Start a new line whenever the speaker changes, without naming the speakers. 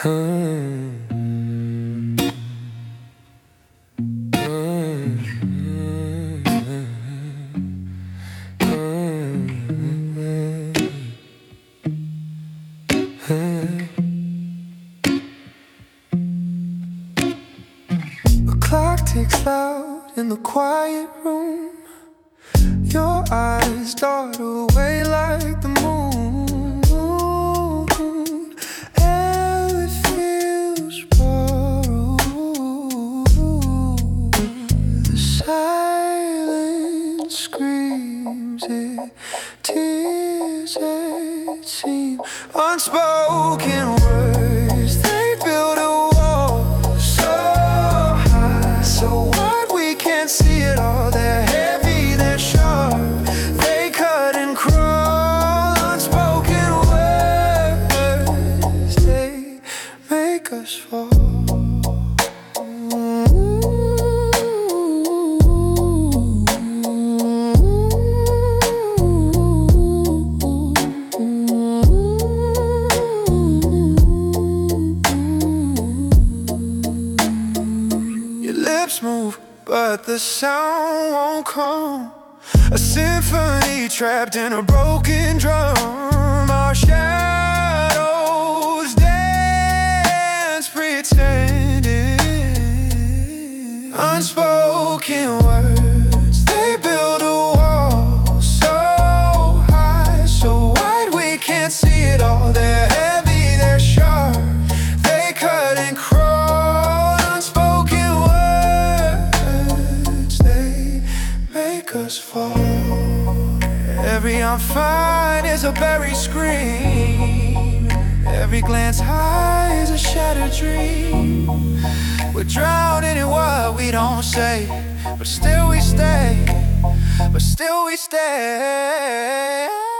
The clock ticks loud in the quiet room. Your eyes dart away like the moon. Air it feels borrowed. The silence screams it, tears it seem unspoken words. They build a wall so high, so wide we can't see it all. They're heavy, they're sharp, they cut and crawl. Unspoken words, they make us fall. Lips move, but the sound won't come. A symphony trapped in a broken drum. Our shadows dance pretending. Unspoken words, they build a wall so high, so wide we can't see it all. They're heavy, they're sharp, they cut and crawl. Us fall. Every I'm fine is a buried scream. Every glance hides a shattered dream. We're drowning in what we don't say, but still we stay, but still we stay.